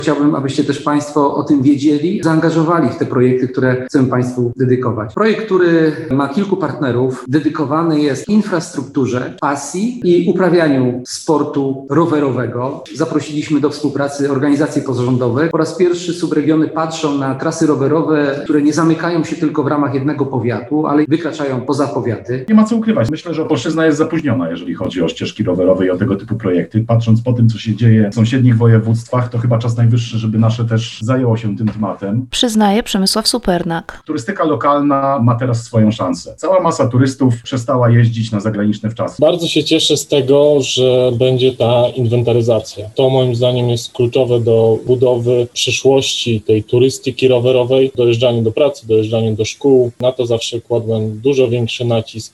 Chciałbym, abyście też Państwo o tym wiedzieli, zaangażowali w te projekty, które chcemy Państwu dedykować. Projekt, który ma kilku partnerów, dedykowany jest infrastrukturze, pasji i uprawianiu sportu rowerowego. Zaprosiliśmy do współpracy organizacje pozarządowe. Po raz pierwszy subregiony patrzą na trasy rowerowe, które nie zamykają się tylko w ramach jednego powiatu, ale wykraczają poza powiaty. Nie ma co ukrywać. Myślę, że Opolszczyzna jest zapóźniona, jeżeli chodzi o ścieżki rowerowe i o tego typu projekty. Patrząc po tym, co się dzieje w sąsiednich województwach, to chyba czas najwyższy, żeby nasze też zajęło się tym tematem. Przyznaje Przemysław Supernak. Turystyka lokalna ma teraz swoją szansę. Cała masa turystów przestała jeździć na zagraniczne wczasy. Bardzo się cieszę z tego, że będzie ta inwentaryzacja. To moim zdaniem jest kluczowe do budowy przyszłości tej turystyki rowerowej, dojeżdżaniu do pracy, dojeżdżaniu do szkół. Na to zawsze kładłem dużo większy nacisk